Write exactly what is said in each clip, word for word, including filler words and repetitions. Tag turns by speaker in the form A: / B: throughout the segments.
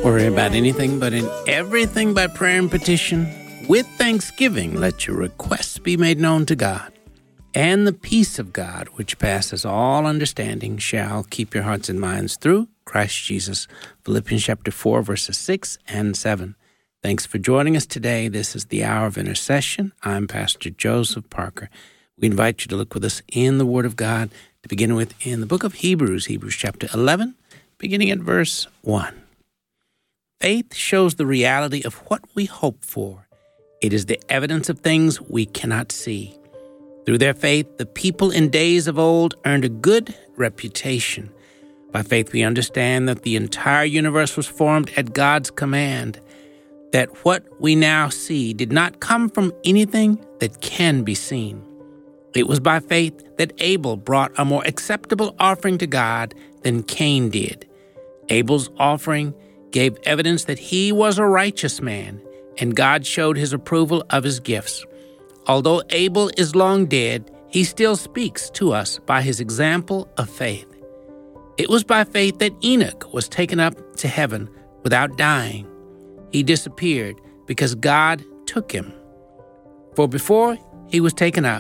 A: worry about anything, but in everything by prayer and petition, with thanksgiving, let your requests be made known to God. And the peace of God, which passes all understanding, shall keep your hearts and minds through Christ Jesus. Philippians chapter four, verses six and seven. Thanks for joining us today. This is the Hour of Intercession. I'm Pastor Joseph Parker. We invite you to look with us in the Word of God to begin with in the book of Hebrews, Hebrews chapter eleven, beginning at verse one. Faith shows the reality of what we hope for. It is the evidence of things we cannot see. Through their faith, the people in days of old earned a good reputation. By faith, we understand that the entire universe was formed at God's command, that what we now see did not come from anything that can be seen. It was by faith that Abel brought a more acceptable offering to God than Cain did. Abel's offering gave evidence that he was a righteous man, and God showed his approval of his gifts. Although Abel is long dead, he still speaks to us by his example of faith. It was by faith that Enoch was taken up to heaven without dying. He disappeared because God took him. For before he was taken up,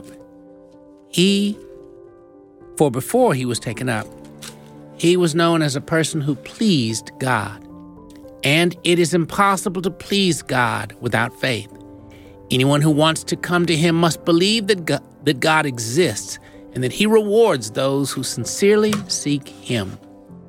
A: he, for before he was taken up, he was known as a person who pleased God. And it is impossible to please God without faith. Anyone who wants to come to him must believe that God, that God exists and that he rewards those who sincerely seek him.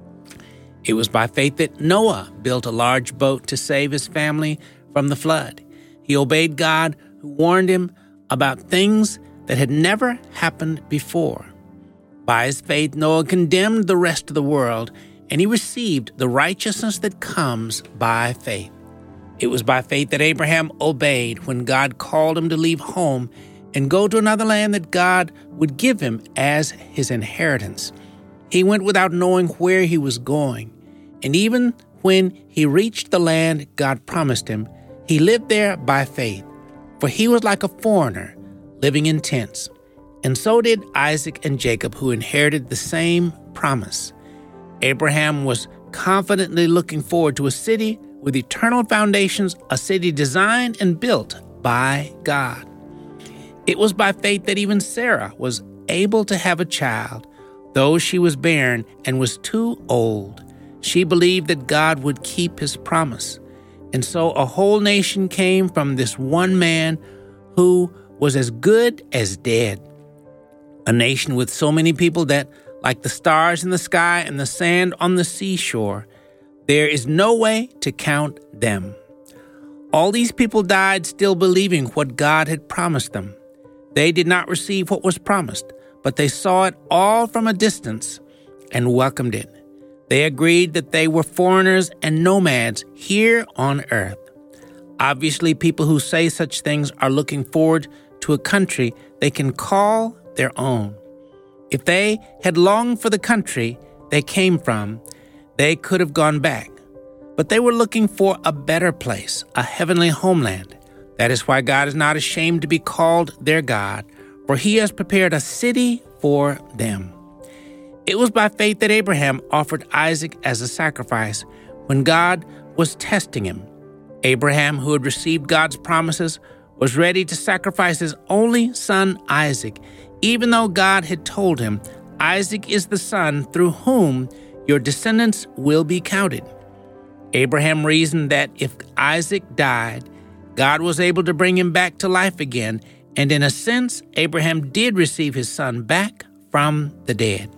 A: It was by faith that Noah built a large boat to save his family from the flood. He obeyed God, who warned him about things that had never happened before. By his faith, Noah condemned the rest of the world, and he received the righteousness that comes by faith. It was by faith that Abraham obeyed when God called him to leave home and go to another land that God would give him as his inheritance. He went without knowing where he was going, and even when he reached the land God promised him, he lived there by faith, for he was like a foreigner living in tents. And so did Isaac and Jacob, who inherited the same promise. Abraham was confidently looking forward to a city with eternal foundations, a city designed and built by God. It was by faith that even Sarah was able to have a child, though she was barren and was too old. She believed that God would keep his promise. And so a whole nation came from this one man who was as good as dead. A nation with so many people that, like the stars in the sky and the sand on the seashore, there is no way to count them. All these people died still believing what God had promised them. They did not receive what was promised, but they saw it all from a distance and welcomed it. They agreed that they were foreigners and nomads here on earth. Obviously, people who say such things are looking forward to a country they can call their own. If they had longed for the country they came from, they could have gone back. But they were looking for a better place, a heavenly homeland. That is why God is not ashamed to be called their God, for he has prepared a city for them. It was by faith that Abraham offered Isaac as a sacrifice when God was testing him. Abraham, who had received God's promises, was ready to sacrifice his only son Isaac, even though God had told him, Isaac is the son through whom your descendants will be counted. Abraham reasoned that if Isaac died, God was able to bring him back to life again, and in a sense, Abraham did receive his son back from the dead.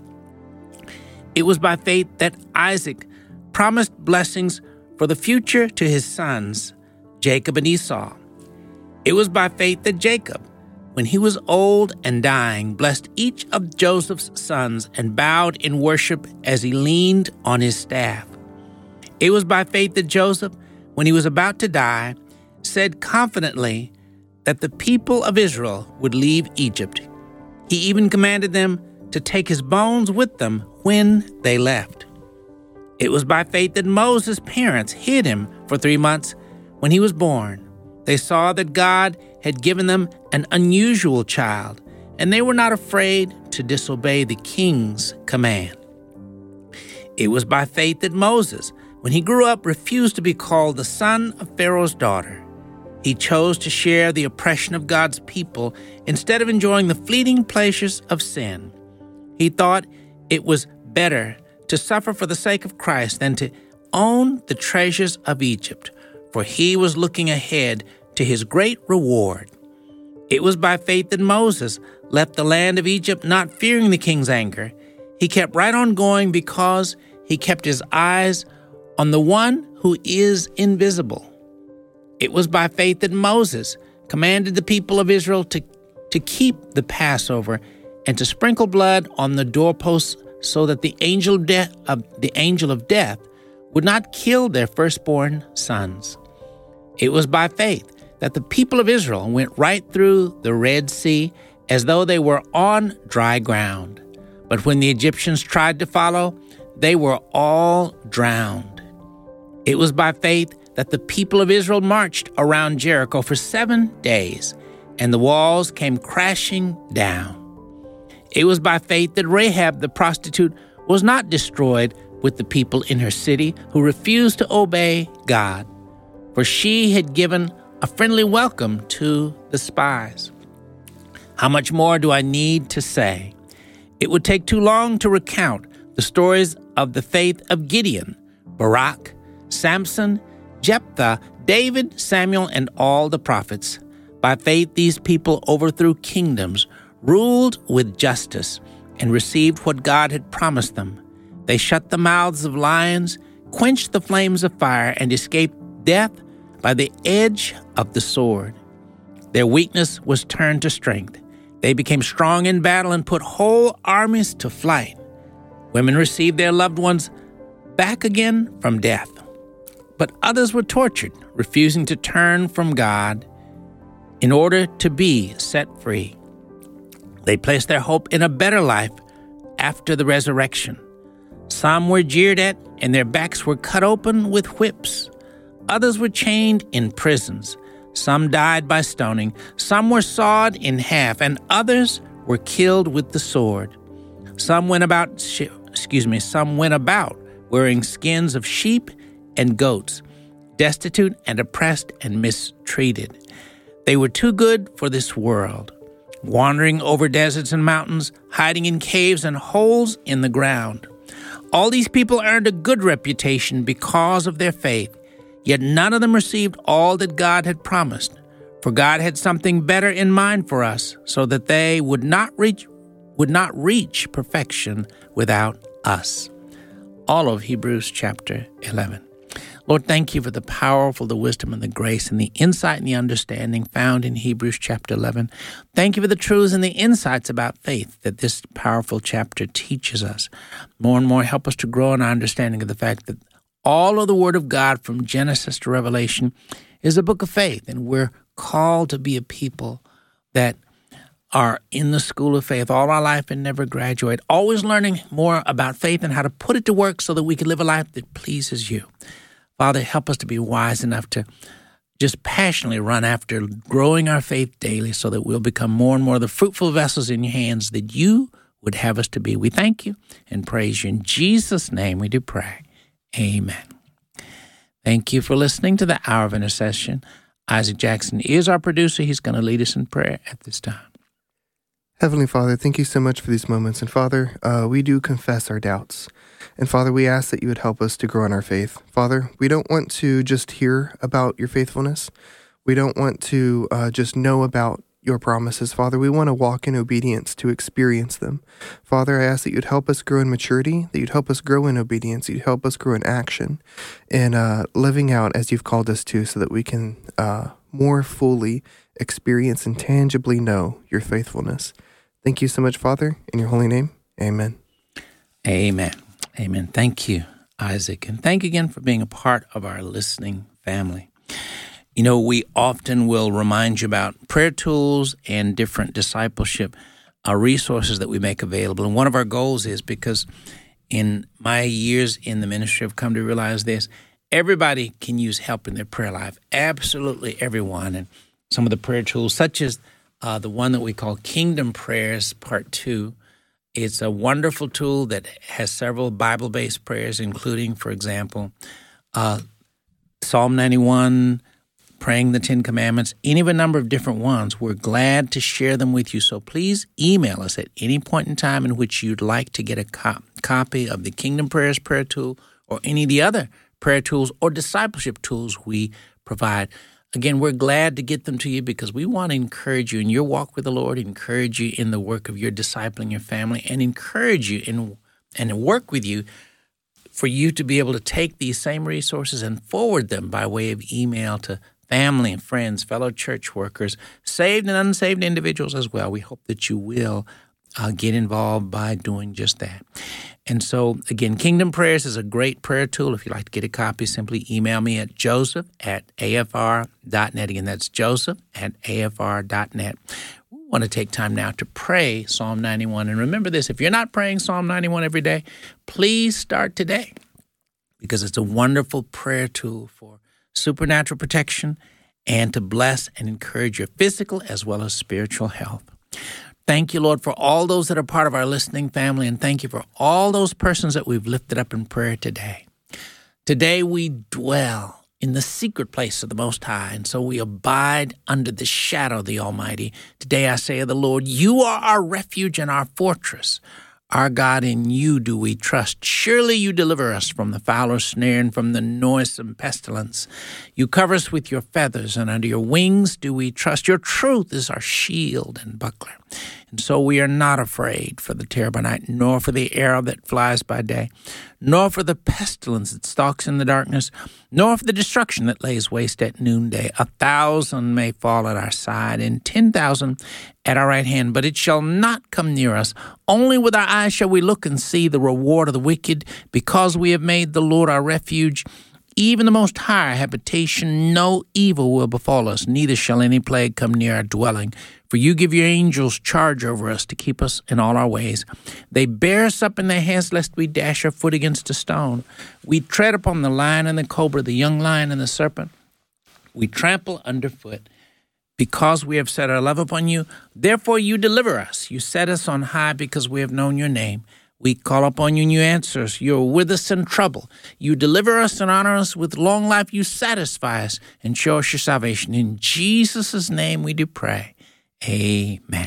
A: It was by faith that Isaac promised blessings for the future to his sons, Jacob and Esau. It was by faith that Jacob, when he was old and dying, blessed each of Joseph's sons and bowed in worship as he leaned on his staff. It was by faith that Joseph, when he was about to die, said confidently that the people of Israel would leave Egypt. He even commanded them to take his bones with them when they left. It was by faith that Moses' parents hid him for three months when he was born. They saw that God had given them an unusual child, and they were not afraid to disobey the king's command. It was by faith that Moses, when he grew up, refused to be called the son of Pharaoh's daughter. He chose to share the oppression of God's people instead of enjoying the fleeting pleasures of sin. He thought it was better to suffer for the sake of Christ than to own the treasures of Egypt, for he was looking ahead to his great reward. It was by faith that Moses left the land of Egypt, not fearing the king's anger. He kept right on going because he kept his eyes on the one who is invisible. It was by faith that Moses commanded the people of Israel to, to keep the Passover and to sprinkle blood on the doorposts so that the angel of death, uh, the angel of death would not kill their firstborn sons. It was by faith that the people of Israel went right through the Red Sea as though they were on dry ground. But when the Egyptians tried to follow, they were all drowned. It was by faith that the people of Israel marched around Jericho for seven days, and the walls came crashing down. It was by faith that Rahab the prostitute was not destroyed with the people in her city who refused to obey God, for she had given a friendly welcome to the spies. How much more do I need to say? It would take too long to recount the stories of the faith of Gideon, Barak, Samson, Jephthah, David, Samuel, and all the prophets. By faith, these people overthrew kingdoms, ruled with justice, and received what God had promised them. They shut the mouths of lions, quenched the flames of fire, and escaped death by the edge of the sword. Their weakness was turned to strength. They became strong in battle and put whole armies to flight. Women received their loved ones back again from death. But others were tortured, refusing to turn from God in order to be set free. They placed their hope in a better life after the resurrection. Some were jeered at, and their backs were cut open with whips. Others were chained in prisons. Some died by stoning. Some were sawed in half, and others were killed with the sword. Some went about, excuse me, some went about wearing skins of sheep and goats, destitute and oppressed and mistreated. They were too good for this world, wandering over deserts and mountains, hiding in caves and holes in the ground. All these people earned a good reputation because of their faith, yet none of them received all that God had promised. For God had something better in mind for us, so that they would not reach would not reach perfection without us. All of Hebrews chapter eleven. Lord, thank you for the powerful, the wisdom, and the grace, and the insight and the understanding found in Hebrews chapter eleven. Thank you for the truths and the insights about faith that this powerful chapter teaches us. More and more, help us to grow in our understanding of the fact that all of the Word of God from Genesis to Revelation is a book of faith, and we're called to be a people that are in the school of faith all our life and never graduate, always learning more about faith and how to put it to work so that we can live a life that pleases you. Father, help us to be wise enough to just passionately run after growing our faith daily so that we'll become more and more the fruitful vessels in your hands that you would have us to be. We thank you and praise you. In Jesus' name we do pray. Amen. Thank you for listening to the Hour of Intercession. Isaac Jackson is our producer. He's going to lead us in prayer at this time.
B: Heavenly Father, thank you so much for these moments. And Father, uh, we do confess our doubts. And Father, we ask that you would help us to grow in our faith. Father, we don't want to just hear about your faithfulness. We don't want to uh, just know about your promises. Father, we want to walk in obedience to experience them. Father, I ask that you'd help us grow in maturity, that you'd help us grow in obedience, you'd help us grow in action, and uh, living out as you've called us to so that we can uh, more fully experience and tangibly know your faithfulness. Thank you so much, Father. In your holy name, amen.
A: Amen. Amen. Thank you, Isaac. And thank you again for being a part of our listening family. You know, we often will remind you about prayer tools and different discipleship uh, resources that we make available. And one of our goals is, because in my years in the ministry, I've come to realize this: everybody can use help in their prayer life. Absolutely everyone. And some of the prayer tools, such as uh, the one that we call Kingdom Prayers Part two, it's a wonderful tool that has several Bible-based prayers, including, for example, uh, Psalm ninety-one, praying the Ten Commandments, any of a number of different ones. We're glad to share them with you. So please email us at any point in time in which you'd like to get a co- copy of the Kingdom Prayers prayer tool or any of the other prayer tools or discipleship tools we provide. Again, we're glad to get them to you because we want to encourage you in your walk with the Lord, encourage you in the work of your discipling your family, and encourage you in and work with you for you to be able to take these same resources and forward them by way of email to family and friends, fellow church workers, saved and unsaved individuals as well. We hope that you will uh, get involved by doing just that. And so, again, Kingdom Prayers is a great prayer tool. If you'd like to get a copy, simply email me at joseph at a f r dot net. Again, that's joseph at a f r dot net. We want to take time now to pray Psalm ninety-one. And remember this, if you're not praying Psalm ninety-one every day, please start today because it's a wonderful prayer tool for supernatural protection and to bless and encourage your physical as well as spiritual health. Thank you, Lord, for all those that are part of our listening family, and thank you for all those persons that we've lifted up in prayer today. Today we dwell in the secret place of the Most High, and so we abide under the shadow of the Almighty. Today I say of the Lord, you are our refuge and our fortress. Our God, in you do we trust. Surely you deliver us from the fowler's snare and from the noisome pestilence. You cover us with your feathers, and under your wings do we trust. Your truth is our shield and buckler. And so we are not afraid for the terror by night, nor for the arrow that flies by day, nor for the pestilence that stalks in the darkness, nor for the destruction that lays waste at noonday. A thousand may fall at our side, and ten thousand at our right hand, but it shall not come near us. Only with our eyes shall we look and see the reward of the wicked, because we have made the Lord our refuge, even the Most High habitation. No evil will befall us, neither shall any plague come near our dwelling. For you give your angels charge over us to keep us in all our ways. They bear us up in their hands, lest we dash our foot against a stone. We tread upon the lion and the cobra, the young lion and the serpent. We trample underfoot. Because we have set our love upon you, therefore you deliver us. You set us on high because we have known your name. We call upon you and you answer us. You are with us in trouble. You deliver us and honor us with long life. You satisfy us and show us your salvation. In Jesus' name we do pray. Amen.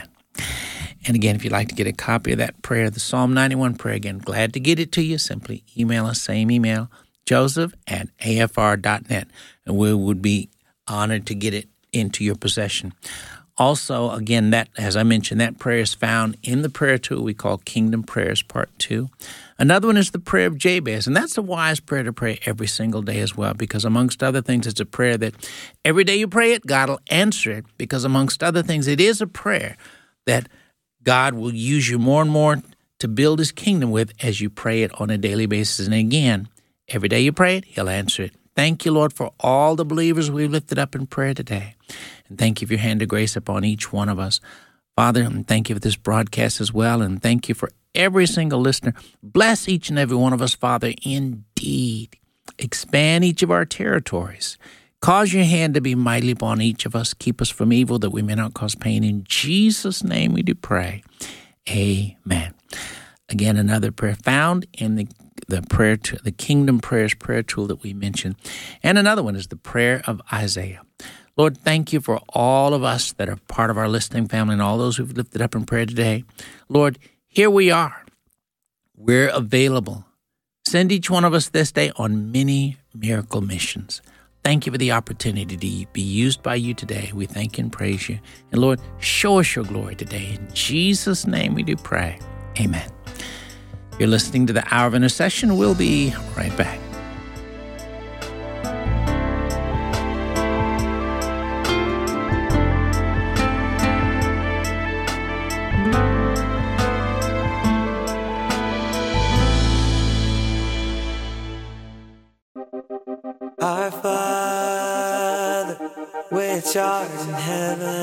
A: And again, if you'd like to get a copy of that prayer, the Psalm ninety-one prayer, again, glad to get it to you. Simply email us, same email, joseph at a f r dot net, and we would be honored to get it into your possession. Also, again, that, as I mentioned, that prayer is found in the prayer tool we call Kingdom Prayers Part two. Another one is the prayer of Jabez, and that's a wise prayer to pray every single day as well, because amongst other things, it's a prayer that every day you pray it, God will answer it, because amongst other things, it is a prayer that God will use you more and more to build his kingdom with as you pray it on a daily basis. And again, every day you pray it, he'll answer it. Thank you, Lord, for all the believers we've lifted up in prayer today. And thank you for your hand of grace upon each one of us. Father, and thank you for this broadcast as well, and thank you for every single listener. Bless each and every one of us, Father, indeed. Expand each of our territories. Cause your hand to be mighty upon each of us. Keep us from evil that we may not cause pain. In Jesus' name we do pray. Amen. Again, another prayer found in the the prayer to the Kingdom Prayers prayer tool that we mentioned. And another one is the prayer of Isaiah. Lord, thank you for all of us that are part of our listening family and all those who've lifted up in prayer today. Lord, here we are. We're available. Send each one of us this day on many miracle missions. Thank you for the opportunity to be used by you today. We thank you and praise you. And Lord, show us your glory today. In Jesus' name we do pray. Amen. You're listening to the Hour of Intercession. We'll be right back.
C: Our Father, which art in heaven,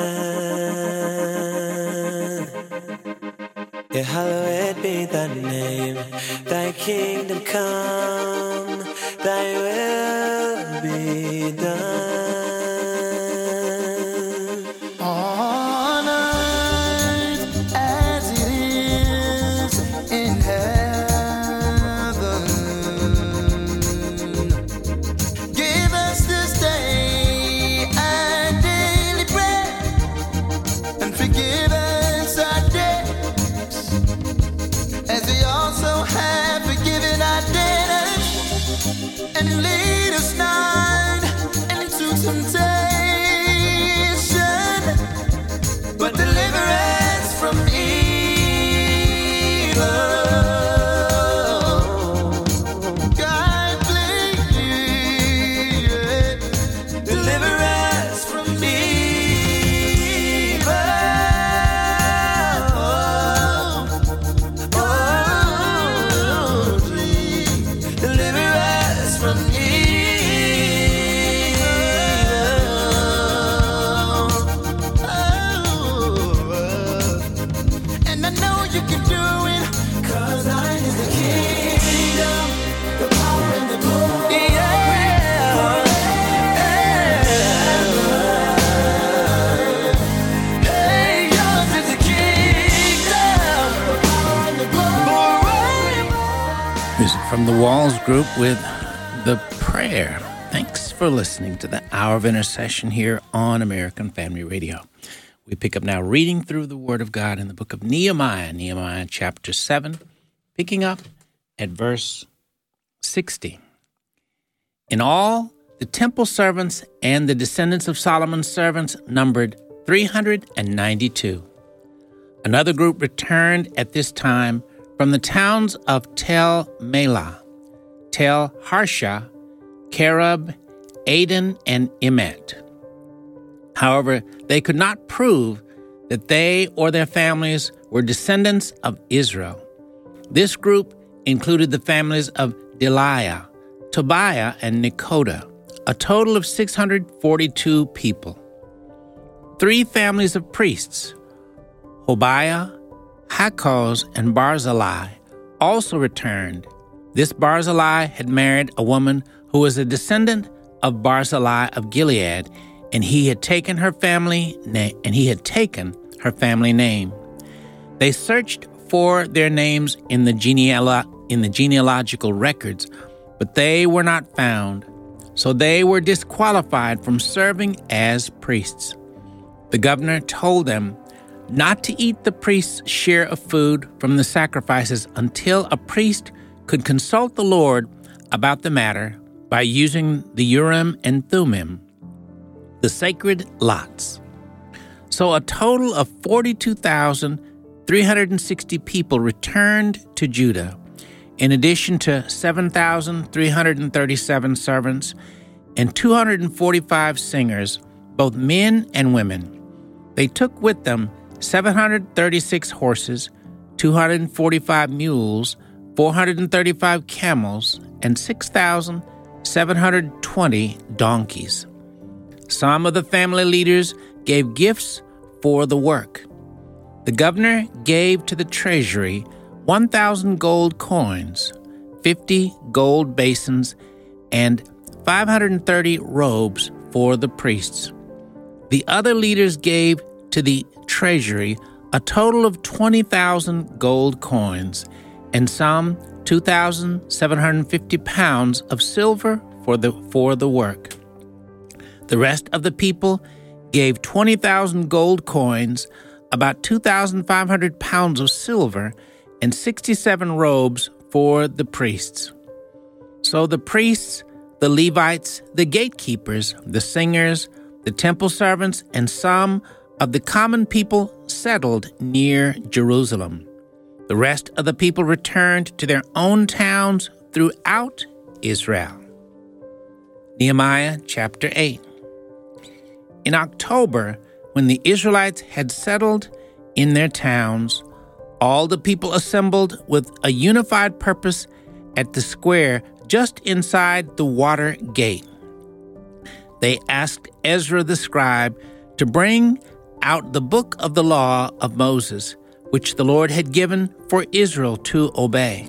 C: hallowed be thy name. Thy kingdom come, thy will be done on earth as it is in heaven. and lead us not into temptation, but deliver us from evil. God, please, deliver us from evil. Oh, please, deliver us from evil. Oh, and I know you can do it, 'cause thine is the kingdom, the power and the glory. Hey, yours is the kingdom, the power and the glory.
A: Music from the Walls Group with The Prayer. Thanks for listening to the Hour of Intercession here on American Family Radio. We pick up now reading through the Word of God in the book of Nehemiah, Nehemiah chapter seven, picking up at verse sixty. In all, the temple servants and the descendants of Solomon's servants numbered three hundred ninety-two. Another group returned at this time from the towns of Tel Melah, Tel Harsha, Kerub, Aden, and Emet. However, they could not prove that they or their families were descendants of Israel. This group included the families of Deliah, Tobiah, and Nekoda, a total of six hundred forty-two people. Three families of priests, Hobiah, Hakkoz, and Barzillai, also returned. This Barzillai had married a woman who was a descendant of Barzillai of Gilead, and he had taken her family na- and he had taken her family name. They searched for their names in the genealo- in the genealogical records, but they were not found, so they were disqualified from serving as priests. The governor told them not to eat the priest's share of food from the sacrifices until a priest could consult the Lord about the matter by using the Urim and Thummim, the sacred lots. So a total of forty-two thousand three hundred sixty people returned to Judah, in addition to seven thousand three hundred thirty-seven servants and two hundred forty-five singers, both men and women. They took with them seven hundred thirty-six horses, two hundred forty-five mules, four hundred thirty-five camels, and six thousand seven hundred twenty donkeys. Some of the family leaders gave gifts for the work. The governor gave to the treasury one thousand gold coins, fifty gold basins, and five hundred thirty robes for the priests. The other leaders gave to the treasury a total of twenty thousand gold coins and some two thousand seven hundred fifty pounds of silver for the, for the work. The rest of the people gave twenty thousand gold coins, about two thousand five hundred pounds of silver, and sixty-seven robes for the priests. So the priests, the Levites, the gatekeepers, the singers, the temple servants, and some of the common people settled near Jerusalem. The rest of the people returned to their own towns throughout Israel. Nehemiah chapter eight. In October, when the Israelites had settled in their towns, all the people assembled with a unified purpose at the square just inside the water gate. They asked Ezra the scribe to bring out the book of the law of Moses, which the Lord had given for Israel to obey.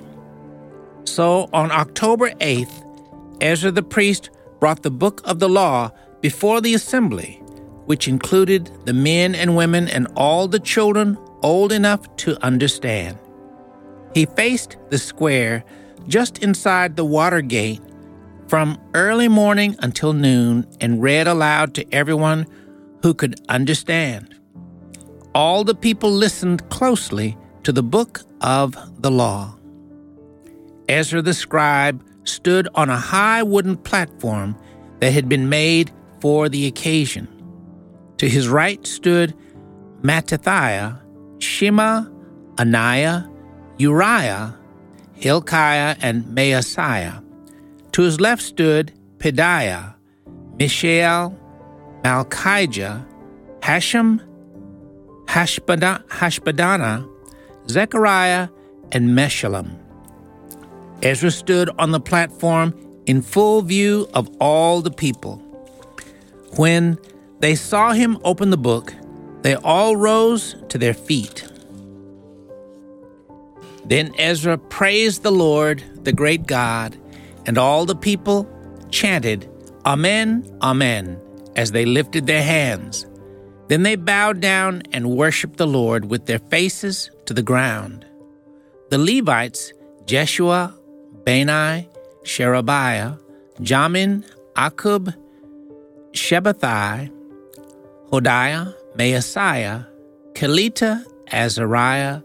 A: So on October eighth, Ezra the priest brought the book of the law before the assembly, which included the men and women and all the children old enough to understand. He faced the square just inside the water gate from early morning until noon and read aloud to everyone who could understand. All the people listened closely to the book of the law. Ezra the scribe stood on a high wooden platform that had been made for the occasion. To his right stood Mattithiah, Shema, Ananiah, Uriah, Hilkiah, and Maaseiah. To his left stood Pedaiah, Mishael, Malchijah, Hashem, Hashbadana, Hashbadana, Zechariah, and Meshullam. Ezra stood on the platform in full view of all the people. When they saw him open the book, they all rose to their feet. Then Ezra praised the Lord, the great God, and all the people chanted, Amen, Amen, as they lifted their hands. Then they bowed down and worshiped the Lord with their faces to the ground. The Levites, Jeshua, Bani, Sherebiah, Jamin, Akub, Shabbathai, Hodiah, Maaseiah, Kelita, Azariah,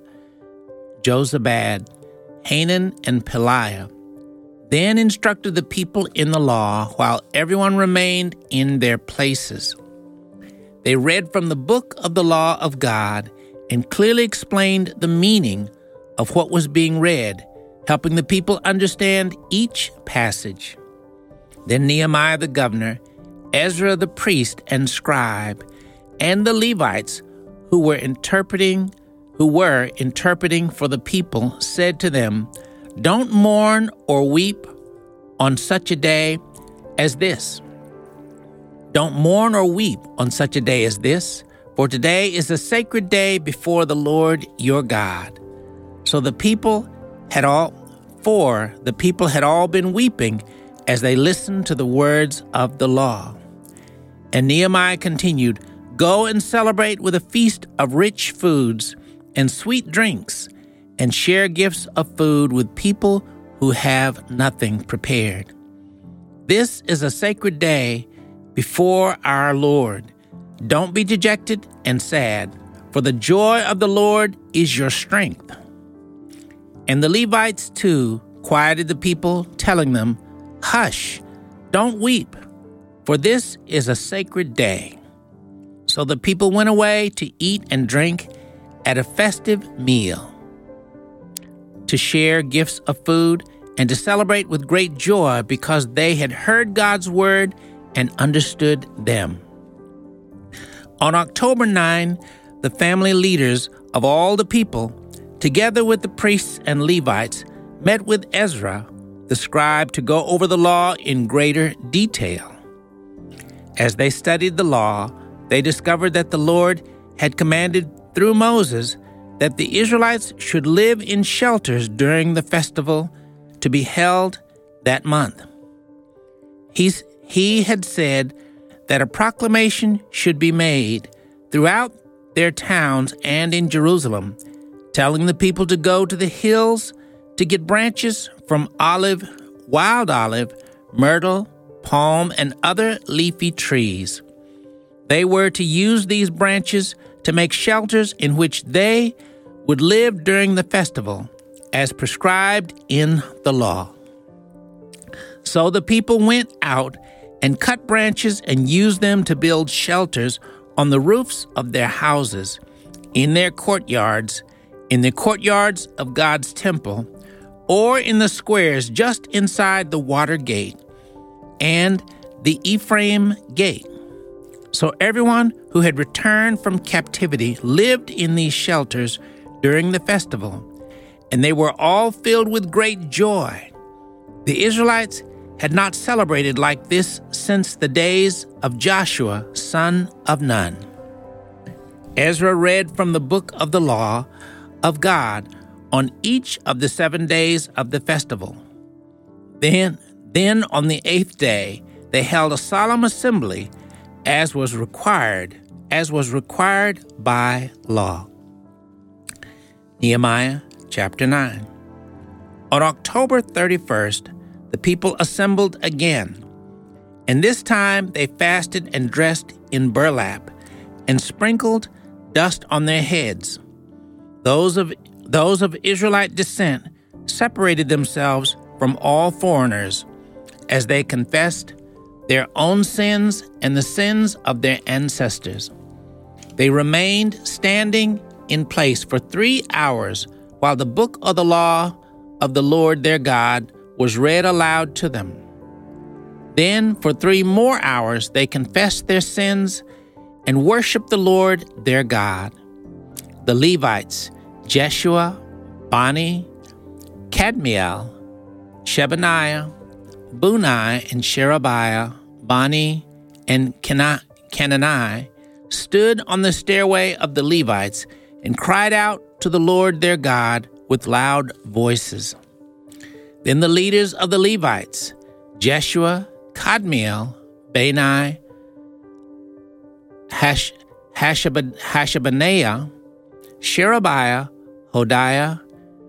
A: Jozabad, Hanan, and Peliah, then instructed the people in the law while everyone remained in their places. They read from the book of the law of God and clearly explained the meaning of what was being read, helping the people understand each passage. Then Nehemiah the governor, Ezra the priest and scribe, and the Levites who were interpreting who were interpreting for the people said to them, Don't mourn or weep on such a day as this. Don't mourn or weep on such a day as this, for today is a sacred day before the Lord your God. So the people had all, for the people had all been weeping as they listened to the words of the law. And Nehemiah continued, Go and celebrate with a feast of rich foods and sweet drinks, and share gifts of food with people who have nothing prepared. This is a sacred day before our Lord. Don't be dejected and sad, for the joy of the Lord is your strength. And the Levites, too, quieted the people, telling them, Hush, don't weep, for this is a sacred day. So the people went away to eat and drink at a festive meal, to share gifts of food, and to celebrate with great joy because they had heard God's word and understood them. On October ninth, the family leaders of all the people, together with the priests and Levites, met with Ezra, the scribe, to go over the law in greater detail. As they studied the law, they discovered that the Lord had commanded through Moses that the Israelites should live in shelters during the festival to be held that month. He's, he had said that a proclamation should be made throughout their towns and in Jerusalem, telling the people to go to the hills to get branches from olive, wild olive, myrtle, palm, and other leafy trees. They were to use these branches to make shelters in which they would live during the festival, as prescribed in the law. So the people went out and cut branches and used them to build shelters on the roofs of their houses, in their courtyards, in the courtyards of God's temple, or in the squares just inside the water gate and the Ephraim gate. So everyone who had returned from captivity lived in these shelters during the festival, and they were all filled with great joy. The Israelites had not celebrated like this since the days of Joshua, son of Nun. Ezra read from the book of the law of God on each of the seven days of the festival. Then, then on the eighth day, they held a solemn assembly as was required, as was required by law. Nehemiah chapter nine. On October thirty-first, the people assembled again, and this time they fasted and dressed in burlap and sprinkled dust on their heads. Those of those of Israelite descent separated themselves from all foreigners, as they confessed their own sins and the sins of their ancestors. They remained standing in place for three hours while the book of the law of the Lord their God was read aloud to them. Then for three more hours they confessed their sins and worshiped the Lord their God. The Levites, Jeshua, Bani, Kadmiel, Shebaniah, Bunai, and Sherebiah, Bani, and Kenani, stood on the stairway of the Levites and cried out to the Lord their God with loud voices. Then the leaders of the Levites, Jeshua, Kadmiel, Bani, Hash, Hashabaniah, Hashabaniah, Sherebiah, Hodiah,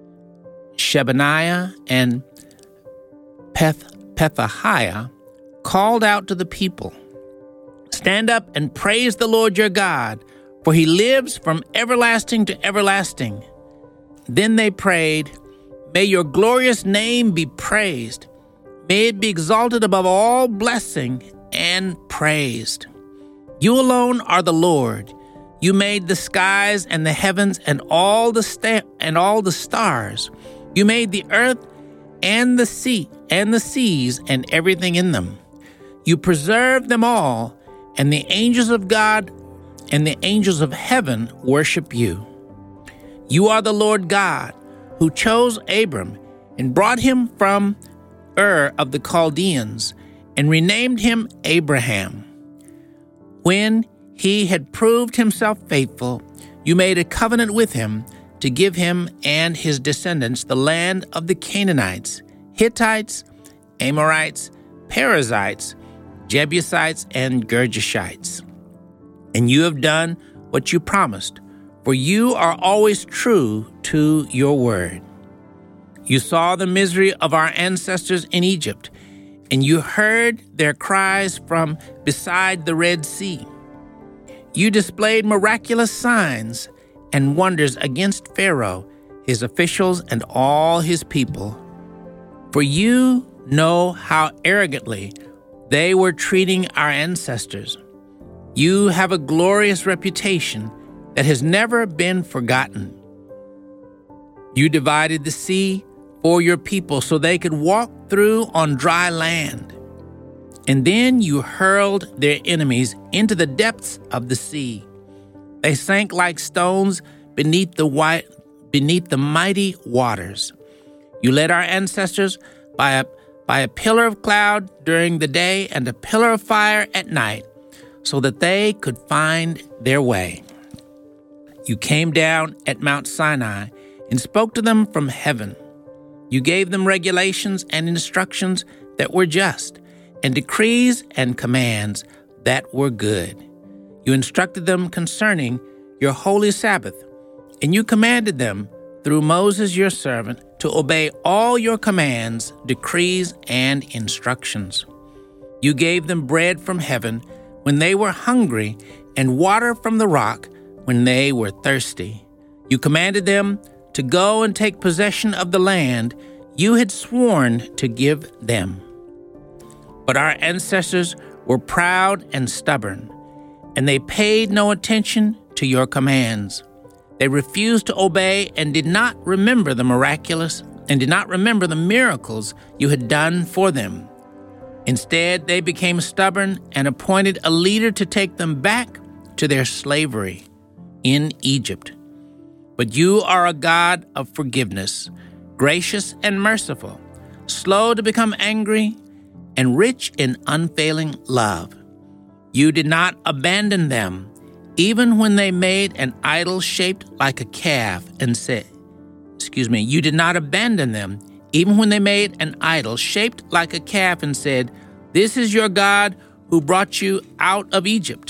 A: Shebaniah, and Peth, Pethahiah, called out to the people, "Stand up and praise the Lord your God, for he lives from everlasting to everlasting." Then they prayed, "May your glorious name be praised. May it be exalted above all blessing and praised. You alone are the Lord. You made the skies and the heavens and all the sta- and all the stars. You made the earth and the sea and the seas and everything in them. You preserved them all, and the angels of God and the angels of heaven worship you. You are the Lord God, who chose Abram and brought him from Ur of the Chaldeans and renamed him Abraham. When he had proved himself faithful, you made a covenant with him to give him and his descendants the land of the Canaanites, Hittites, Amorites, Perizzites, Jebusites, and Girgashites. And you have done what you promised, for you are always true to your word. You saw the misery of our ancestors in Egypt, and you heard their cries from beside the Red Sea. You displayed miraculous signs and wonders against Pharaoh, his officials, and all his people. For you know how arrogantly they were treating our ancestors. You have a glorious reputation that has never been forgotten. You divided the sea for your people so they could walk through on dry land. And then you hurled their enemies into the depths of the sea. They sank like stones beneath the white, beneath the mighty waters. You led our ancestors by a, by a pillar of cloud during the day and a pillar of fire at night, so that they could find their way. You came down at Mount Sinai and spoke to them from heaven. You gave them regulations and instructions that were just, and decrees and commands that were good. You instructed them concerning your holy Sabbath, and you commanded them through Moses your servant to obey all your commands, decrees, and instructions. You gave them bread from heaven when they were hungry, and water from the rock when they were thirsty. You commanded them to go and take possession of the land you had sworn to give them. But our ancestors were proud and stubborn, and they paid no attention to your commands. They refused to obey and did not remember the miraculous and did not remember the miracles you had done for them. Instead, they became stubborn and appointed a leader to take them back to their slavery in Egypt. But you are a God of forgiveness, gracious and merciful, slow to become angry, and rich in unfailing love. You did not abandon them, even when they made an idol shaped like a calf and said, excuse me, you did not abandon them, even when they made an idol shaped like a calf and said, "This is your God who brought you out of Egypt."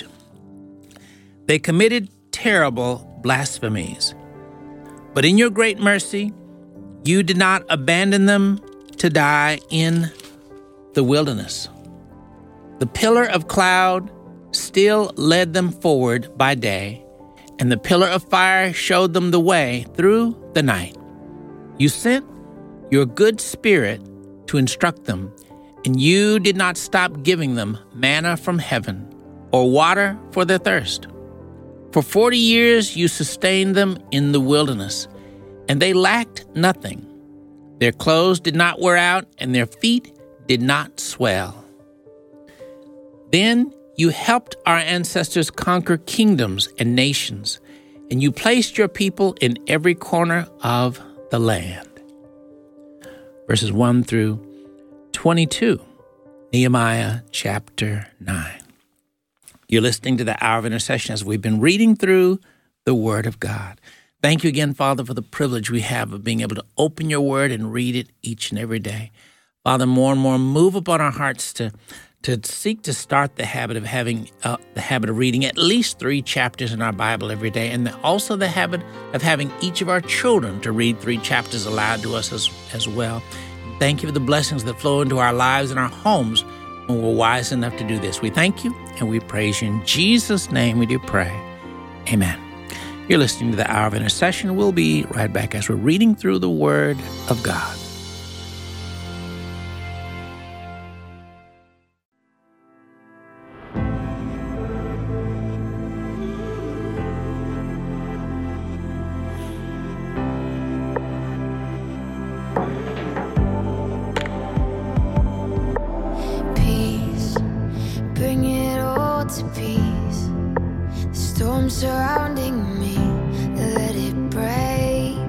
A: They committed terrible blasphemies. But in your great mercy, you did not abandon them to die in the wilderness. The pillar of cloud still led them forward by day, and the pillar of fire showed them the way through the night. You sent your good spirit to instruct them, and you did not stop giving them manna from heaven or water for their thirst. For forty years you sustained them in the wilderness, and they lacked nothing. Their clothes did not wear out, and their feet did not swell. Then you helped our ancestors conquer kingdoms and nations, and you placed your people in every corner of the land. Verses one through twenty-two, Nehemiah chapter nine. You're listening to the Hour of Intercession as we've been reading through the Word of God. Thank you again, Father, for the privilege we have of being able to open your Word and read it each and every day. Father, more and more move upon our hearts to, to seek to start the habit of having uh, the habit of reading at least three chapters in our Bible every day, and also the habit of having each of our children to read three chapters aloud to us as, as well. Thank you for the blessings that flow into our lives and our homes when we're wise enough to do this. We thank you and we praise you. In Jesus' name we do pray. Amen. You're listening to the Hour of Intercession. We'll be right back as we're reading through the Word of God.
D: Surrounding me, let it break.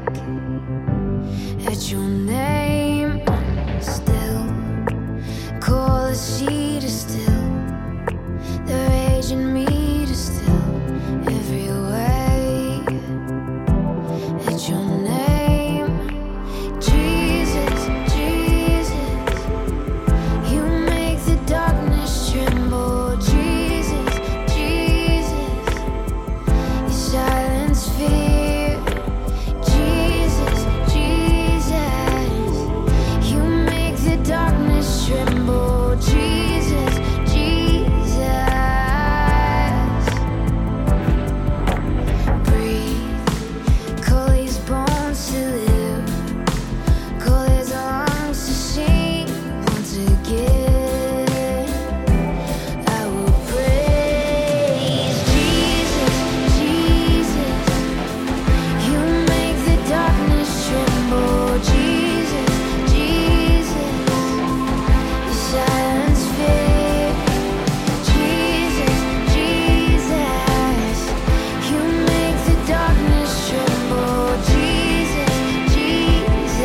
D: At your name, still call the sea to still, the rage in me to still every way. At your name, Jesus, Jesus, you make the darkness tremble. Jesus, Jesus, silence fear. Jesus, Jesus, you make the darkness tremble. Jesus, Jesus, breathe, call these bones to live, call these lungs to sing once again. I will praise Jesus, Jesus, you make the darkness tremble. Jesus, Jesus, you silence fear. Jesus, Jesus, you make the darkness tremble. Jesus, Jesus,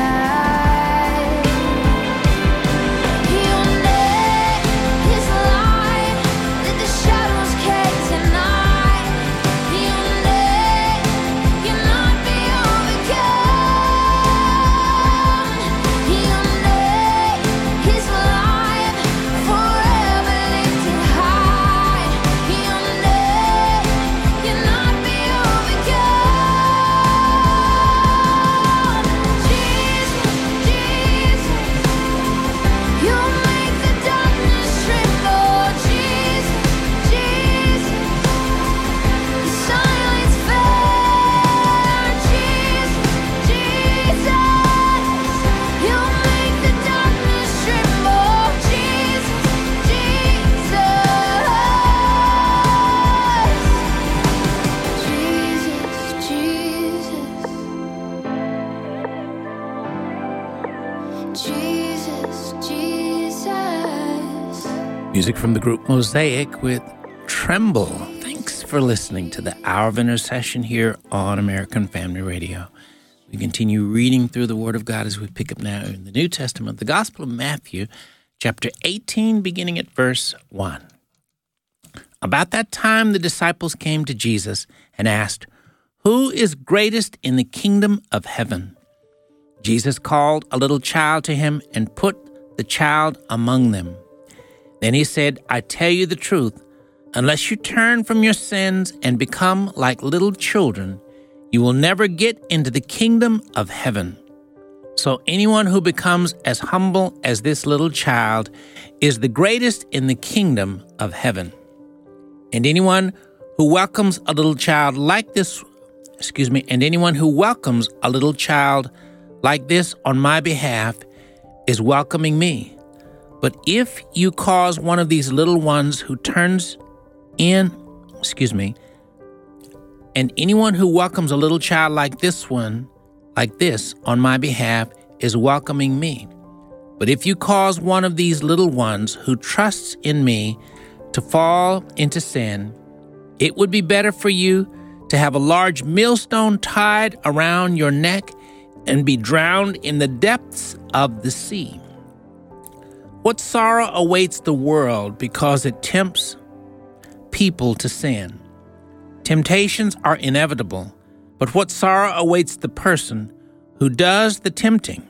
D: your name is light, let the shadows cave tonight. Your name cannot be overcome. Your name is light, forever lifted high. Your name cannot be overcome. Jesus, Jesus, you make the darkness tremble. Jesus, Jesus, you silence fear. Jesus, Jesus, you make the darkness tremble. Jesus, Jesus, Jesus, Jesus.
A: Music from the group Mosaic with Tremble. Thanks for listening to the Hour of Intercession here on American Family Radio. We continue reading through the Word of God as we pick up now in the New Testament, the Gospel of Matthew, chapter eighteen, beginning at verse one. About that time, the disciples came to Jesus and asked, "Who is greatest in the kingdom of heaven?" Jesus called a little child to him and put the child among them. Then he said, "I tell you the truth, unless you turn from your sins and become like little children, you will never get into the kingdom of heaven. So anyone who becomes as humble as this little child is the greatest in the kingdom of heaven. And anyone who welcomes a little child like this, excuse me, and anyone who welcomes a little child like this on my behalf is welcoming me. But if you cause one of these little ones who turns in, excuse me, and anyone who welcomes a little child like this one, like this, on my behalf, is welcoming me. But if you cause one of these little ones who trusts in me to fall into sin, it would be better for you to have a large millstone tied around your neck and be drowned in the depths of the sea. What sorrow awaits the world because it tempts people to sin. Temptations are inevitable, but what sorrow awaits the person who does the tempting.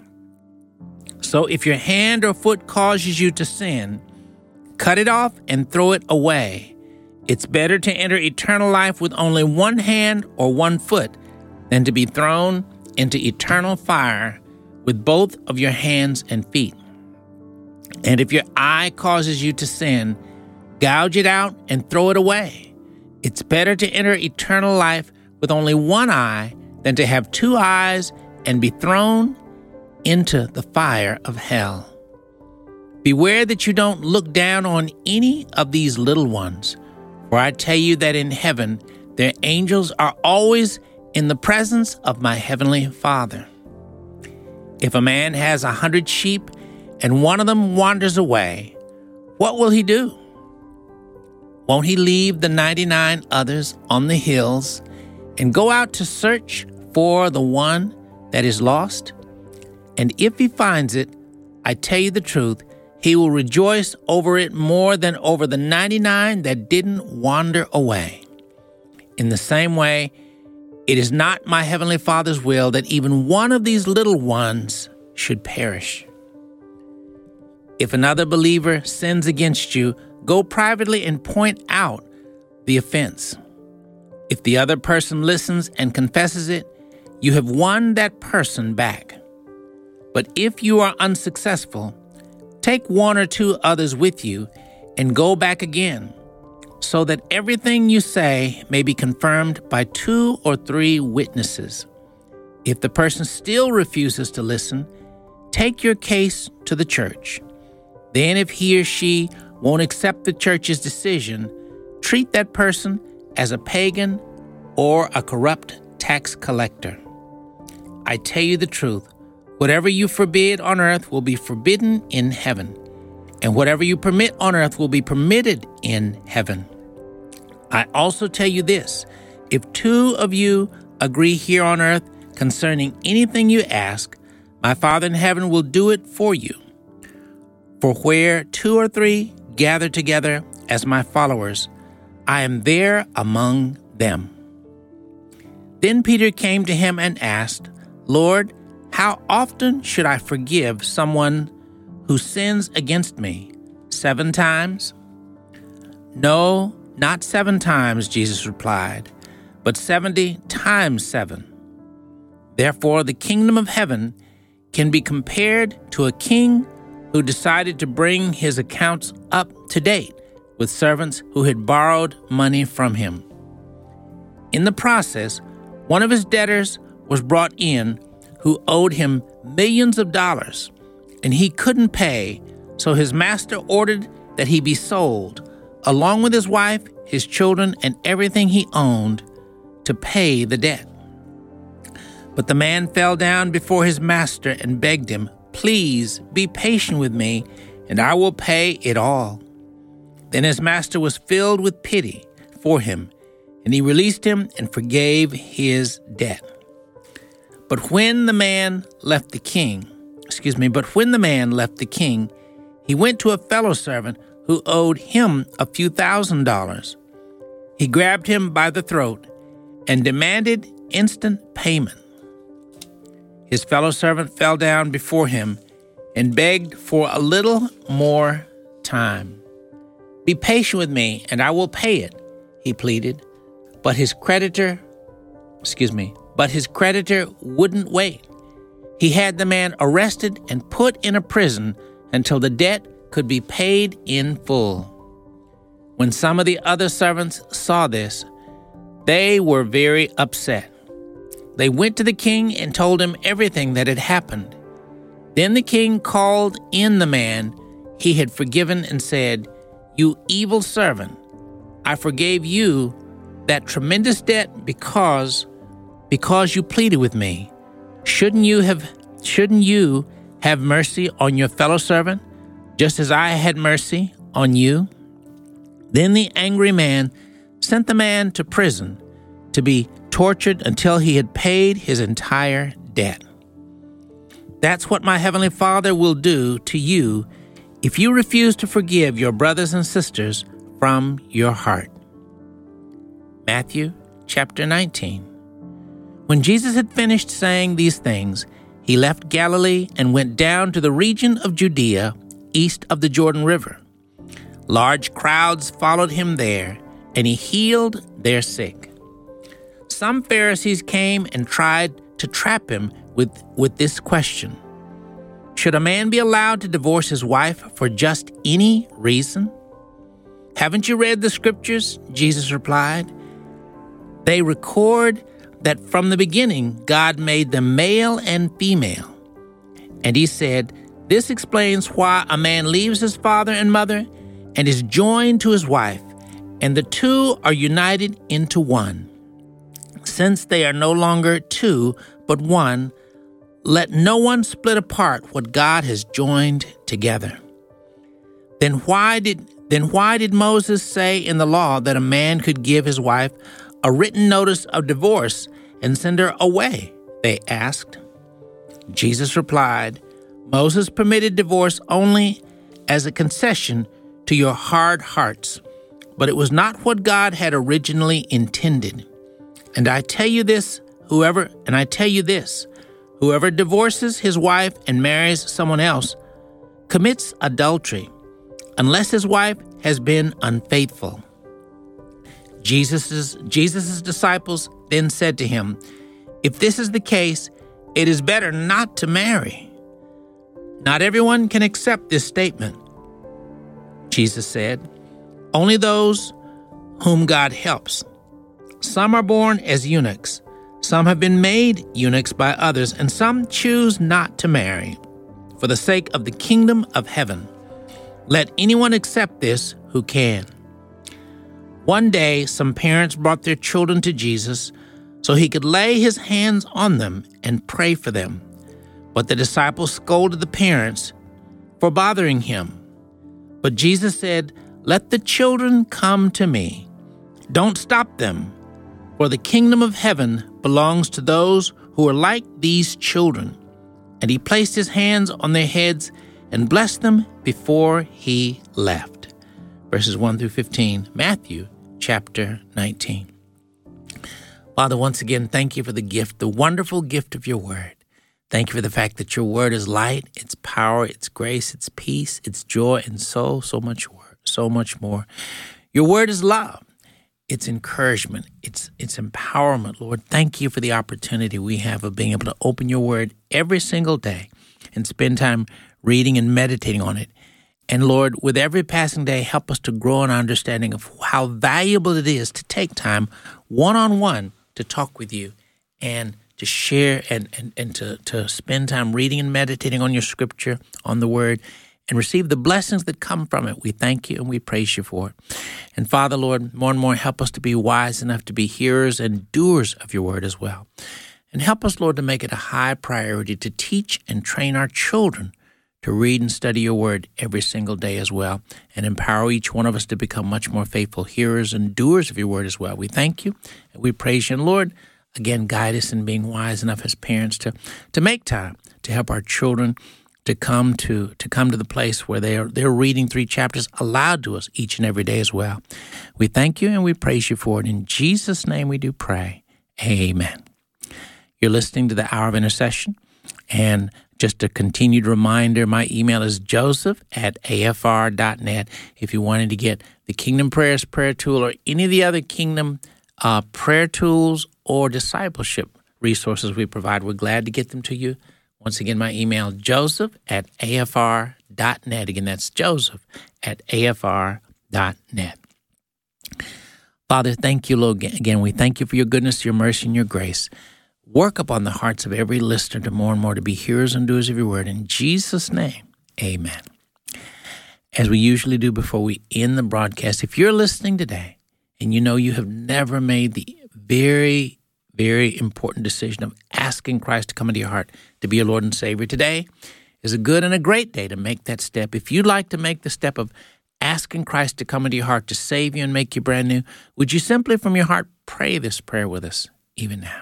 A: So if your hand or foot causes you to sin, cut it off and throw it away. It's better to enter eternal life with only one hand or one foot than to be thrown into eternal fire with both of your hands and feet. And if your eye causes you to sin, gouge it out and throw it away. It's better to enter eternal life with only one eye than to have two eyes and be thrown into the fire of hell. Beware that you don't look down on any of these little ones, for I tell you that in heaven their angels are always in the presence of my heavenly Father. If a man has a hundred sheep and one of them wanders away, what will he do? Won't he leave the ninety-nine others on the hills and go out to search for the one that is lost? And if he finds it, I tell you the truth, he will rejoice over it more than over the ninety-nine that didn't wander away. In the same way, it is not my heavenly Father's will that even one of these little ones should perish. If another believer sins against you, go privately and point out the offense. If the other person listens and confesses it, you have won that person back. But if you are unsuccessful, take one or two others with you and go back again, so that everything you say may be confirmed by two or three witnesses. If the person still refuses to listen, take your case to the church. Then if he or she won't accept the church's decision, treat that person as a pagan or a corrupt tax collector. I tell you the truth, whatever you forbid on earth will be forbidden in heaven, and whatever you permit on earth will be permitted in heaven. I also tell you this, if two of you agree here on earth concerning anything you ask, my Father in heaven will do it for you. For where two or three gather together as my followers, I am there among them. Then Peter came to him and asked, Lord, how often should I forgive someone who sins against me? Seven times? No, not seven times, Jesus replied, but seventy times seven. Therefore, the kingdom of heaven can be compared to a king who decided to bring his accounts up to date with servants who had borrowed money from him. In the process, one of his debtors was brought in who owed him millions of dollars, and he couldn't pay, so his master ordered that he be sold, along with his wife, his children, and everything he owned, to pay the debt. But the man fell down before his master and begged him, Please be patient with me, and I will pay it all. Then his master was filled with pity for him, and he released him and forgave his debt. But when the man left the king, excuse me, but when the man left the king, he went to a fellow servant who owed him a few thousand dollars. He grabbed him by the throat and demanded instant payment. His fellow servant fell down before him and begged for a little more time. Be patient with me, and I will pay it, he pleaded. But his creditor, excuse me, but his creditor wouldn't wait. He had the man arrested and put in a prison until the debt could be paid in full. When some of the other servants saw this, they were very upset. They went to the king and told him everything that had happened. Then the king called in the man he had forgiven and said, "You evil servant, I forgave you that tremendous debt because because you pleaded with me. Shouldn't you have shouldn't you have mercy on your fellow servant, just as I had mercy on you?" Then the angry man sent the man to prison to be tortured until he had paid his entire debt. That's what my Heavenly Father will do to you if you refuse to forgive your brothers and sisters from your heart. Matthew chapter nineteen. When Jesus had finished saying these things, he left Galilee and went down to the region of Judea, east of the Jordan River. Large crowds followed him there, and he healed their sick. Some Pharisees came and tried to trap him with, with this question: Should a man be allowed to divorce his wife for just any reason? Haven't you read the scriptures? Jesus replied. They record that from the beginning God made them male and female. And he said, this explains why a man leaves his father and mother and is joined to his wife, and the two are united into one. Since they are no longer two, but one, let no one split apart what God has joined together. Then why did then why did Moses say in the law that a man could give his wife a written notice of divorce and send her away? They asked. Jesus replied, Moses permitted divorce only as a concession to your hard hearts, but it was not what God had originally intended. And I tell you this, whoever, and I tell you this, whoever divorces his wife and marries someone else commits adultery, unless his wife has been unfaithful. Jesus's, Jesus's disciples then said to him, if this is the case, it is better not to marry. Not everyone can accept this statement. Jesus said, only those whom God helps. Some are born as eunuchs, some have been made eunuchs by others, and some choose not to marry for the sake of the kingdom of heaven. Let anyone accept this who can. One day, some parents brought their children to Jesus so he could lay his hands on them and pray for them. But the disciples scolded the parents for bothering him. But Jesus said, let the children come to me. Don't stop them, for the kingdom of heaven belongs to those who are like these children. And he placed his hands on their heads and blessed them before he left. Verses one through fifteen, Matthew chapter nineteen. Father, once again, thank you for the gift, the wonderful gift of your word. Thank you for the fact that your word is light, it's power, it's grace, it's peace, it's joy, and so, so much more, so much more. Your word is love. It's encouragement. It's it's empowerment, Lord. Thank you for the opportunity we have of being able to open your word every single day and spend time reading and meditating on it. And Lord, with every passing day, help us to grow in our understanding of how valuable it is to take time one-on-one to talk with you and to share and, and, and to, to spend time reading and meditating on your scripture, on the word, and receive the blessings that come from it. We thank you and we praise you for it. And Father, Lord, more and more help us to be wise enough to be hearers and doers of your word as well. And help us, Lord, to make it a high priority to teach and train our children to read and study your word every single day as well, and empower each one of us to become much more faithful hearers and doers of your word as well. We thank you and we praise you. And Lord, again, guide us in being wise enough as parents to, to make time to help our children to come to to come to the place where they are they're reading three chapters aloud to us each and every day as well. We thank you and we praise you for it. In Jesus' name we do pray. Amen. You're listening to the Hour of Intercession. And just a continued reminder, my email is joseph at a f r dot net. If you wanted to get the Kingdom Prayers prayer tool or any of the other Kingdom uh, prayer tools or discipleship resources we provide, we're glad to get them to you. Once again, my email, joseph at a f r dot net. Again, that's joseph at a f r dot net. Father, thank you, Lord. Again, we thank you for your goodness, your mercy, and your grace. work upon the hearts of every listener to more and more to be hearers and doers of your word. In Jesus' name, amen. As we usually do before we end the broadcast, if you're listening today and you know you have never made the very, very important decision of asking Christ to come into your heart to be your Lord and Savior, today is a good and a great day to make that step. If you'd like to make the step of asking Christ to come into your heart to save you and make you brand new, would you simply from your heart pray this prayer with us even now?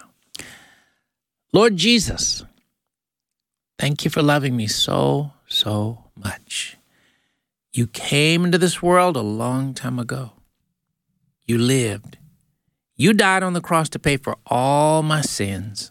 A: Lord Jesus, thank you for loving me so, so much. You came into this world a long time ago. You lived. You died on the cross to pay for all my sins.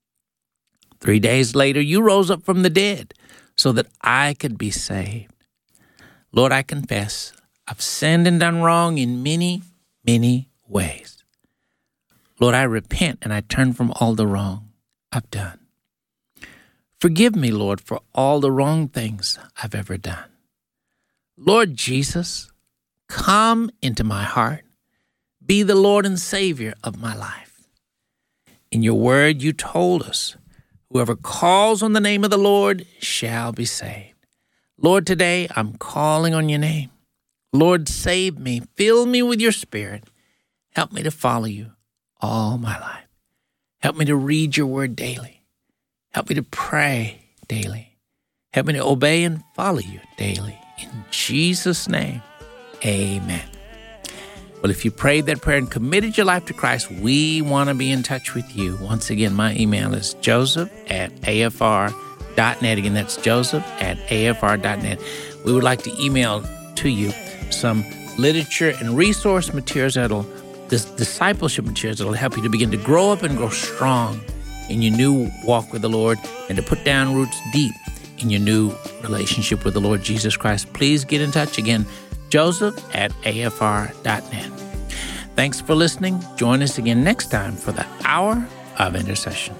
A: Three days later, you rose up from the dead so that I could be saved. Lord, I confess I've sinned and done wrong in many, many ways. Lord, I repent and I turn from all the wrong I've done. Forgive me, Lord, for all the wrong things I've ever done. Lord Jesus, come into my heart. Be the Lord and Savior of my life. In your word, you told us, whoever calls on the name of the Lord shall be saved. Lord, today I'm calling on your name. Lord, save me. Fill me with your Spirit. Help me to follow you all my life. Help me to read your word daily. Help me to pray daily. Help me to obey and follow you daily. In Jesus' name, amen. Well, if you prayed that prayer and committed your life to Christ, we want to be in touch with you. Once again, my email is joseph at a f r dot net. Again, that's joseph at a f r dot net. We would like to email to you some literature and resource materials that'll, this discipleship materials that'll help you to begin to grow up and grow strong in your new walk with the Lord and to put down roots deep in your new relationship with the Lord Jesus Christ. Please get in touch again, joseph at a f r dot net. Thanks for listening. Join us again next time for the Hour of Intercession.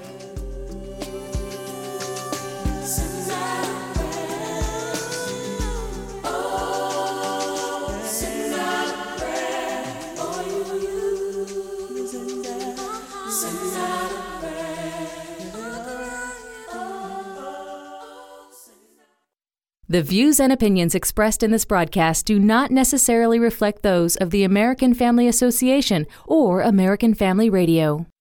E: The views and opinions expressed in this broadcast do not necessarily reflect those of the American Family Association or American Family Radio.